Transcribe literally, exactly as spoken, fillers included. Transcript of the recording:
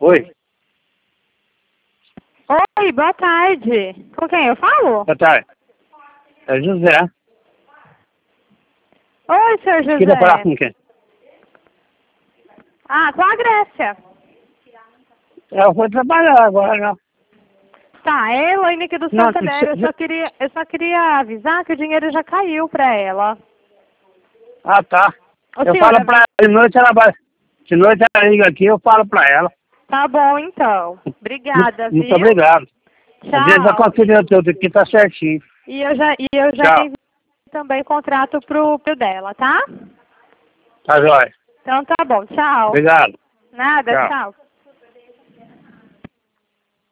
Oi. Oi, boa tarde. Com quem eu falo? Boa tarde. É José. Oi, senhor José. Queria falar com quem? Ah, com a Grécia. Eu vou trabalhar agora, não. Tá, é a Elaine aqui do Não, Santander. Eu você- só queria, eu só queria avisar que o dinheiro já caiu pra ela. Ah, tá. Ô, Eu senhora, falo pra ela, de noite ela vai... De noite ela liga aqui, eu falo pra ela. tá bom então. Obrigada, Muito, muito viu? obrigado. Às vezes eu Tchau. confio tudo aqui, tá certinho. E eu já, e eu já Tchau. enviei também contrato pro, pro dela, tá? Tá jóia. Então tá bom, tchau. Obrigado. Nada, Tchau. tchau.